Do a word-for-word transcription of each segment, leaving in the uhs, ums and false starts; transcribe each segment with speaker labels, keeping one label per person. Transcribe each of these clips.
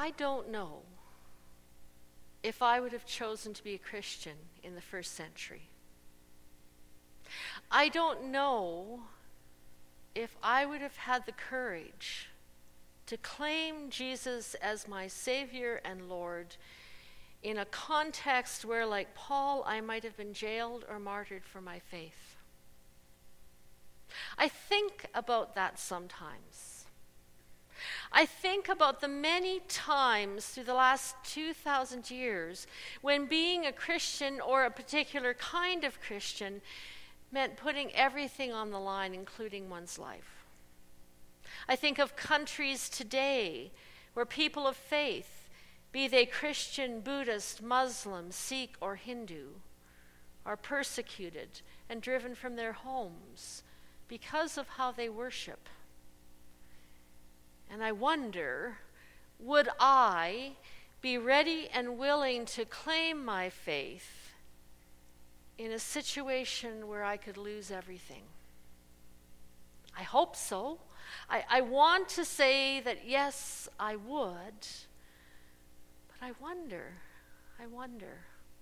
Speaker 1: I don't know if I would have chosen to be a Christian in the first century. I don't know if I would have had the courage to claim Jesus as my Savior and Lord in a context where, like Paul, I might have been jailed or martyred for my faith. I think about that sometimes. I think about the many times through the last two thousand years when being a Christian or a particular kind of Christian meant putting everything on the line, including one's life. I think of countries today where people of faith, be they Christian, Buddhist, Muslim, Sikh, or Hindu, are persecuted and driven from their homes because of how they worship. And I wonder, would I be ready and willing to claim my faith in a situation where I could lose everything? I hope so. I, I want to say that yes, I would, but I wonder, I wonder.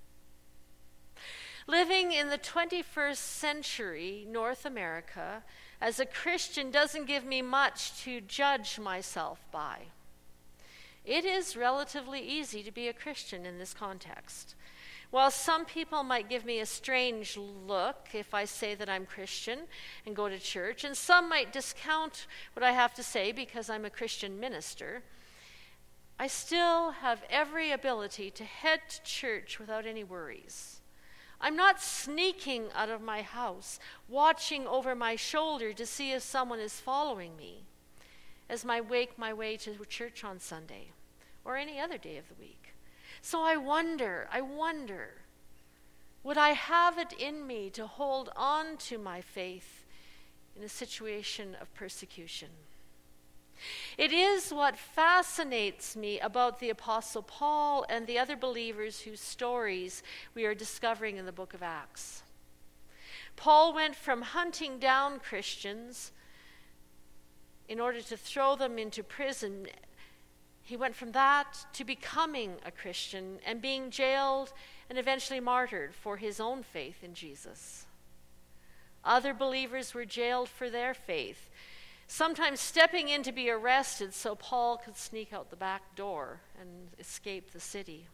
Speaker 1: Living in the twenty-first century North America as a Christian doesn't give me much to judge myself by. It is relatively easy to be a Christian in this context. While some people might give me a strange look if I say that I'm Christian and go to church, and some might discount what I have to say because I'm a Christian minister, I still have every ability to head to church without any worries. I'm not sneaking out of my house, watching over my shoulder to see if someone is following me as I make my way to church on Sunday or any other day of the week. So I wonder, I wonder, would I have it in me to hold on to my faith in a situation of persecution? It is what fascinates me about the Apostle Paul and the other believers whose stories we are discovering in the book of Acts. Paul went from hunting down Christians in order to throw them into prison. He went from that to becoming a Christian and being jailed and eventually martyred for his own faith in Jesus. Other believers were jailed for their faith, sometimes stepping in to be arrested so Paul could sneak out the back door and escape the city.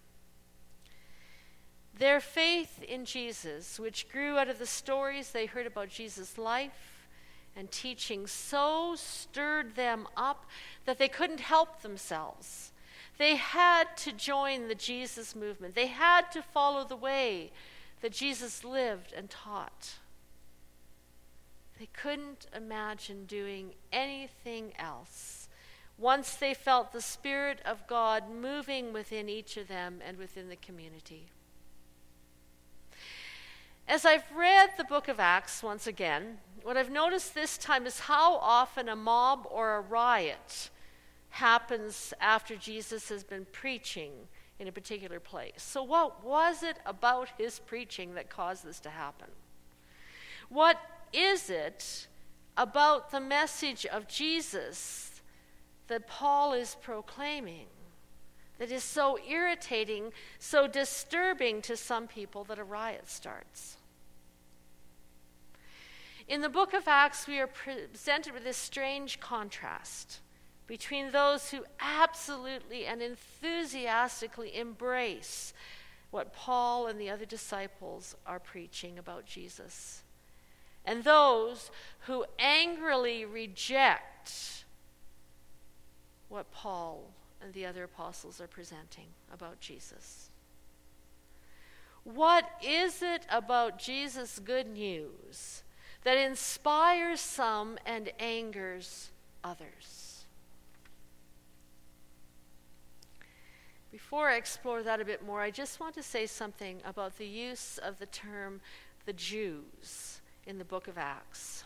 Speaker 1: Their faith in Jesus, which grew out of the stories they heard about Jesus' life and teaching, so stirred them up that they couldn't help themselves. They had to join the Jesus movement. They had to follow the way that Jesus lived and taught. They couldn't imagine doing anything else once they felt the Spirit of God moving within each of them and within the community. As I've read the book of Acts once again, what I've noticed this time is how often a mob or a riot happens after Jesus has been preaching in a particular place. So what was it about his preaching that caused this to happen? What is it about the message of Jesus that Paul is proclaiming that is so irritating, so disturbing to some people that a riot starts? In the book of Acts, we are presented with this strange contrast between those who absolutely and enthusiastically embrace what Paul and the other disciples are preaching about Jesus, and those who angrily reject what Paul and the other apostles are presenting about Jesus. What is it about Jesus' good news that inspires some and angers others? Before I explore that a bit more, I just want to say something about the use of the term the Jews in the book of Acts.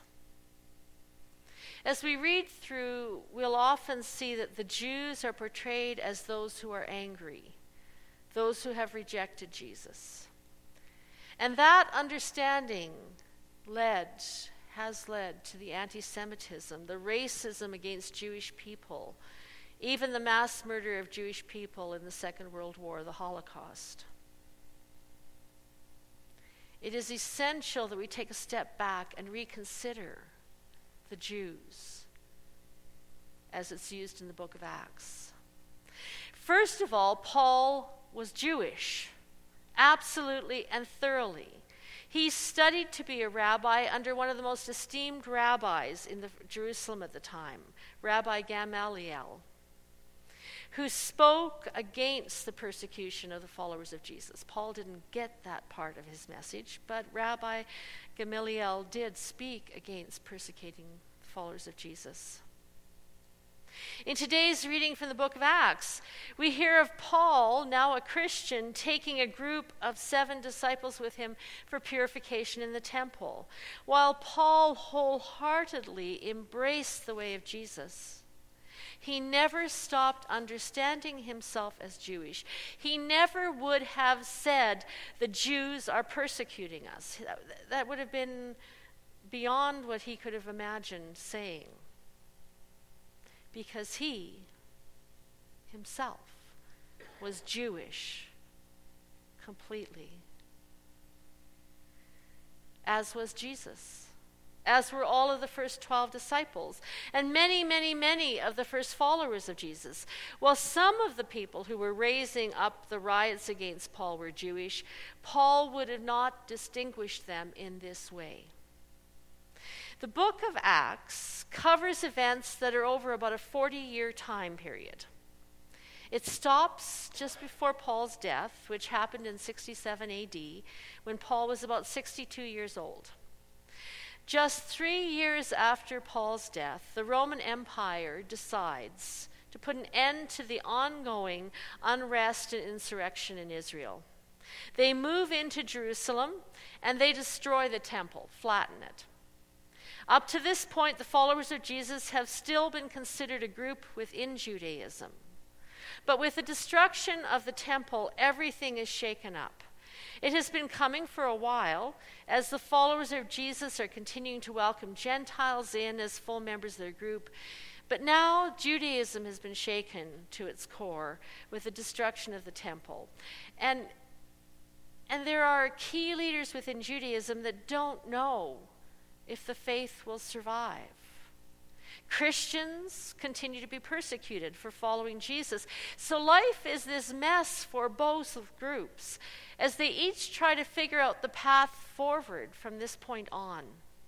Speaker 1: As we read through, we'll often see that the Jews are portrayed as those who are angry, those who have rejected Jesus. And that understanding led, has led to the anti-Semitism, the racism against Jewish people even the mass murder of Jewish people in the Second World War, the Holocaust. It is essential that we take a step back and reconsider the Jews as it's used in the book of Acts. First of all, Paul was Jewish, absolutely and thoroughly. He studied to be a rabbi under one of the most esteemed rabbis in the, Jerusalem at the time, Rabbi Gamaliel, who spoke against the persecution of the followers of Jesus. Paul didn't get that part of his message, but Rabbi Gamaliel did speak against persecuting the followers of Jesus. In today's reading from the book of Acts, we hear of Paul, now a Christian, taking a group of seven disciples with him for purification in the temple, while Paul wholeheartedly embraced the way of Jesus. He never stopped understanding himself as Jewish. He never would have said, the Jews are persecuting us. That, that would have been beyond what he could have imagined saying. Because he himself was Jewish completely. As was Jesus. As were all of the first twelve disciples, and many, many, many of the first followers of Jesus. While some of the people who were raising up the riots against Paul were Jewish, Paul would have not distinguished them in this way. The book of Acts covers events that are over about a forty-year time period. It stops just before Paul's death, which happened in sixty-seven A D, when Paul was about sixty-two years old. Just three years after Paul's death, the Roman Empire decides to put an end to the ongoing unrest and insurrection in Israel. They move into Jerusalem and they destroy the temple, flatten it. Up to this point, the followers of Jesus have still been considered a group within Judaism. But with the destruction of the temple, everything is shaken up. It has been coming for a while, as the followers of Jesus are continuing to welcome Gentiles in as full members of their group. But now Judaism has been shaken to its core with the destruction of the temple. And, and there are key leaders within Judaism that don't know if the faith will survive. Christians continue to be persecuted for following Jesus. So life is this mess for both groups as they each try to figure out the path forward from this point on.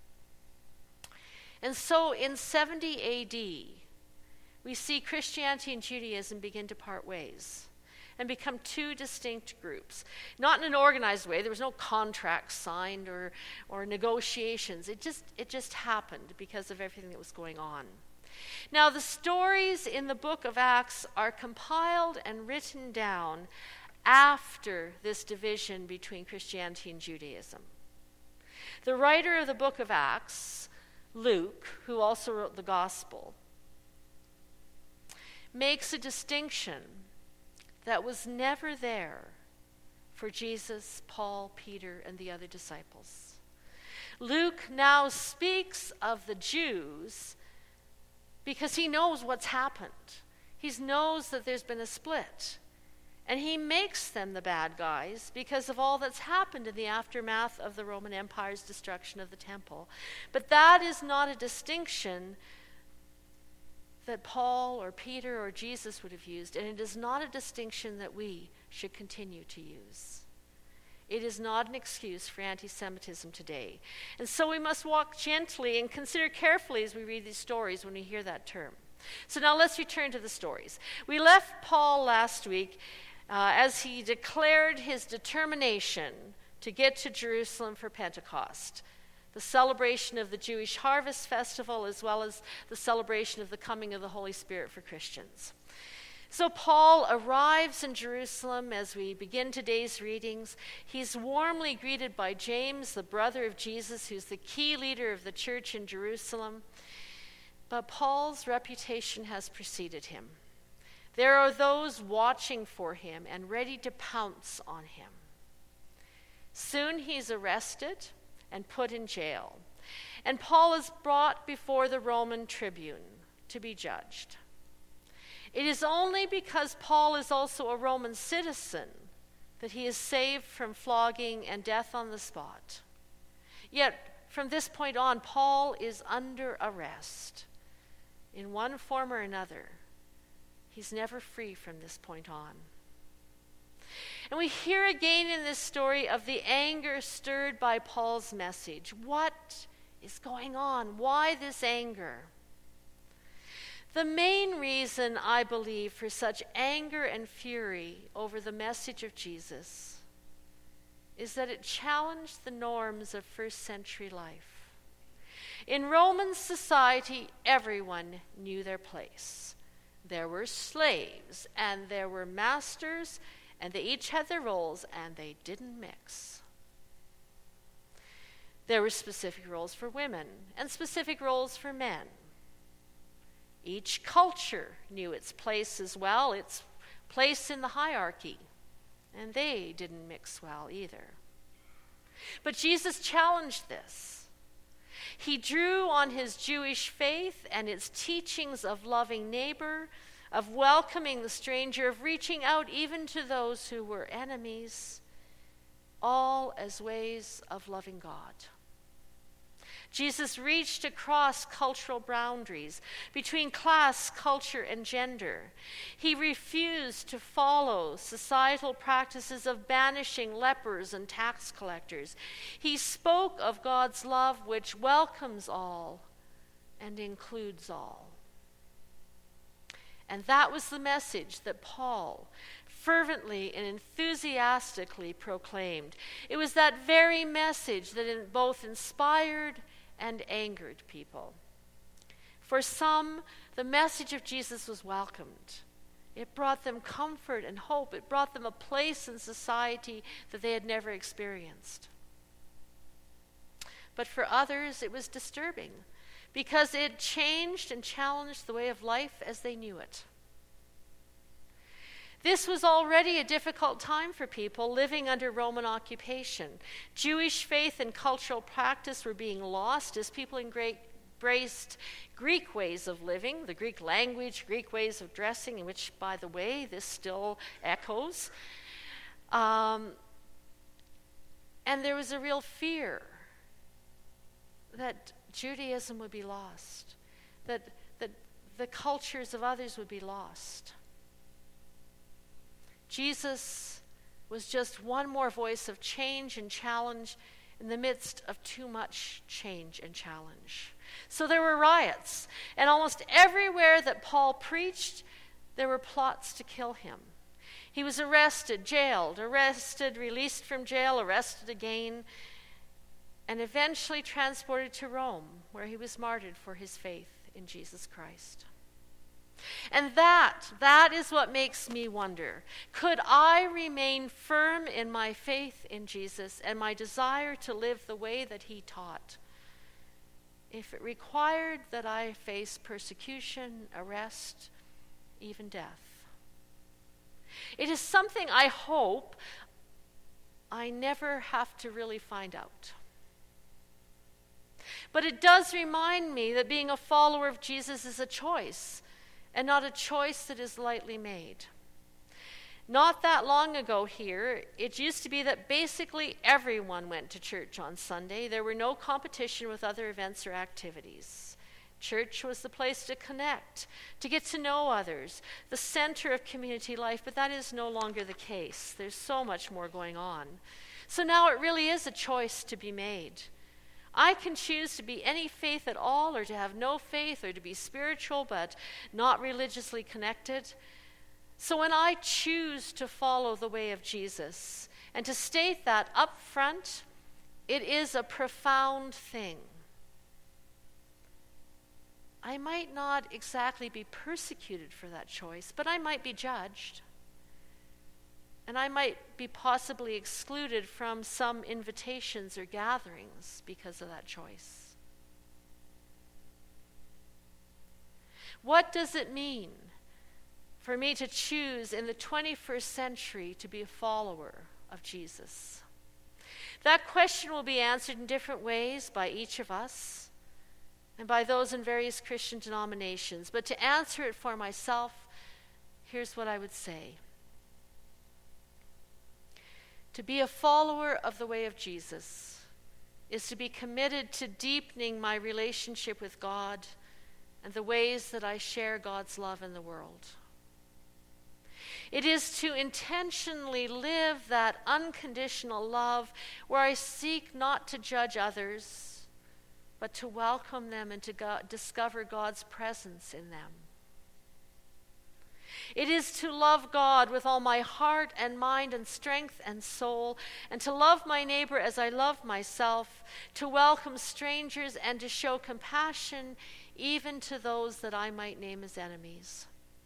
Speaker 1: And so in seventy A D, we see Christianity and Judaism begin to part ways and become two distinct groups. Not in an organized way. There was no contract signed or, or negotiations. It just, it just happened because of everything that was going on. Now, the stories in the book of Acts are compiled and written down after this division between Christianity and Judaism. The writer of the book of Acts, Luke, who also wrote the gospel, makes a distinction that was never there for Jesus, Paul, Peter, and the other disciples. Luke now speaks of the Jews because he knows what's happened. He knows that there's been a split. And he makes them the bad guys because of all that's happened in the aftermath of the Roman Empire's destruction of the temple. But that is not a distinction that Paul or Peter or Jesus would have used, and it is not a distinction that we should continue to use. It is not an excuse for anti-Semitism today. And so we must walk gently and consider carefully as we read these stories when we hear that term. So now let's return to the stories. We left Paul last week uh, as he declared his determination to get to Jerusalem for Pentecost, the celebration of the Jewish Harvest Festival, as well as the celebration of the coming of the Holy Spirit for Christians. So Paul arrives in Jerusalem as we begin today's readings. He's warmly greeted by James, the brother of Jesus, who's the key leader of the church in Jerusalem. But Paul's reputation has preceded him. There are those watching for him and ready to pounce on him. Soon he's arrested and put in jail. And Paul is brought before the Roman tribune to be judged. It is only because Paul is also a Roman citizen that he is saved from flogging and death on the spot. Yet, from this point on, Paul is under arrest in one form or another. He's never free from this point on. And we hear again in this story of the anger stirred by Paul's message. What is going on? Why this anger? The main reason, I believe, for such anger and fury over the message of Jesus is that it challenged the norms of first century life. In Roman society, everyone knew their place. There were slaves, and there were masters, and they each had their roles, and they didn't mix. There were specific roles for women, and specific roles for men. Each culture knew its place as well, its place in the hierarchy, and they didn't mix well either. But Jesus challenged this. He drew on his Jewish faith and its teachings of loving neighbor, of welcoming the stranger, of reaching out even to those who were enemies, all as ways of loving God. Jesus reached across cultural boundaries between class, culture, and gender. He refused to follow societal practices of banishing lepers and tax collectors. He spoke of God's love, which welcomes all and includes all. And that was the message that Paul fervently and enthusiastically proclaimed. It was that very message that both inspired and angered people. For some, the message of Jesus was welcomed. It brought them comfort and hope. It brought them a place in society that they had never experienced. But for others, it was disturbing because it changed and challenged the way of life as they knew it. This was already a difficult time for people living under Roman occupation. Jewish faith and cultural practice were being lost as people embraced Greek ways of living, the Greek language, Greek ways of dressing, in which, by the way, this still echoes. Um, and there was a real fear that Judaism would be lost, that, that the cultures of others would be lost. Jesus was just one more voice of change and challenge in the midst of too much change and challenge. So there were riots, and almost everywhere that Paul preached, there were plots to kill him. He was arrested, jailed, arrested, released from jail, arrested again, and eventually transported to Rome, where he was martyred for his faith in Jesus Christ. And that, that is what makes me wonder. Could I remain firm in my faith in Jesus and my desire to live the way that he taught if it required that I face persecution, arrest, even death? It is something I hope I never have to really find out. But it does remind me that being a follower of Jesus is a choice, and not a choice that is lightly made. Not that long ago here, it used to be that basically everyone went to church on Sunday. There were no competition with other events or activities. Church was the place to connect, to get to know others, the center of community life, but that is no longer the case. There's so much more going on. So now it really is a choice to be made. I can choose to be any faith at all, or to have no faith, or to be spiritual but not religiously connected. So when I choose to follow the way of Jesus, and to state that up front, it is a profound thing. I might not exactly be persecuted for that choice, but I might be judged. And I might be possibly excluded from some invitations or gatherings because of that choice. What does it mean for me to choose in the twenty-first century to be a follower of Jesus? That question will be answered in different ways by each of us and by those in various Christian denominations. But to answer it for myself, here's what I would say. To be a follower of the way of Jesus is to be committed to deepening my relationship with God and the ways that I share God's love in the world. It is to intentionally live that unconditional love where I seek not to judge others, but to welcome them and to go- discover God's presence in them. It is to love God with all my heart and mind and strength and soul, and to love my neighbor as I love myself, to welcome strangers and to show compassion even to those that I might name as enemies.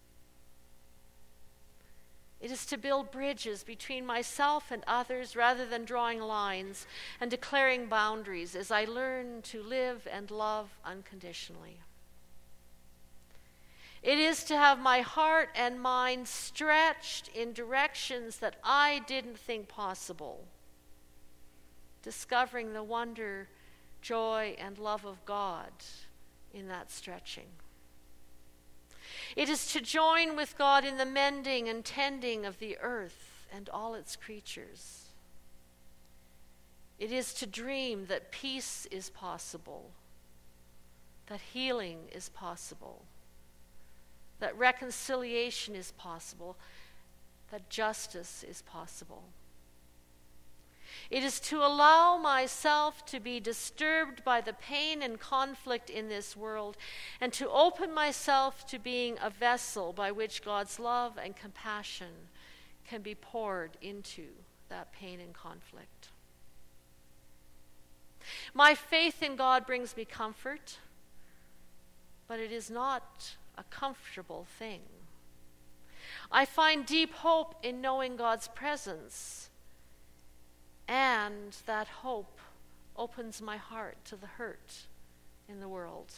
Speaker 1: It is to build bridges between myself and others rather than drawing lines and declaring boundaries as I learn to live and love unconditionally. It is to have my heart and mind stretched in directions that I didn't think possible, discovering the wonder, joy, and love of God in that stretching. It is to join with God in the mending and tending of the earth and all its creatures. It is to dream that peace is possible, that healing is possible, that reconciliation is possible, that justice is possible. It is to allow myself to be disturbed by the pain and conflict in this world and to open myself to being a vessel by which God's love and compassion can be poured into that pain and conflict. My faith in God brings me comfort, but it is not a comfortable thing. I find deep hope in knowing God's presence, and that hope opens my heart to the hurt in the world.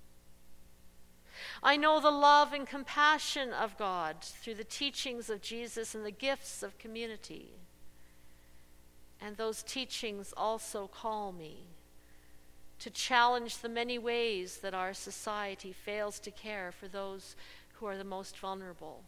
Speaker 1: I know the love and compassion of God through the teachings of Jesus and the gifts of community. And those teachings also call me to challenge the many ways that our society fails to care for those who are the most vulnerable.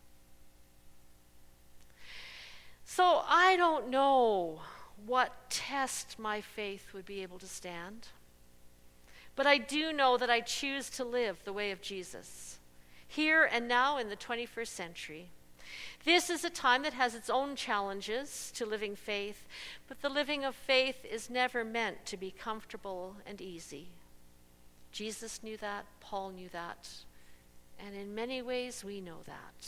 Speaker 1: So I don't know what test my faith would be able to stand, but I do know that I choose to live the way of Jesus, here and now in the twenty-first century. This is a time that has its own challenges to living faith, but the living of faith is never meant to be comfortable and easy. Jesus knew that, Paul knew that, and in many ways we know that.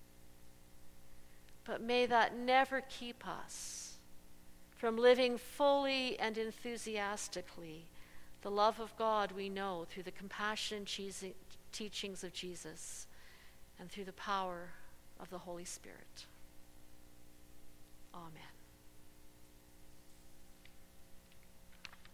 Speaker 1: But may that never keep us from living fully and enthusiastically the love of God we know through the compassion and teachings of Jesus and through the power of the Holy Spirit. Amen.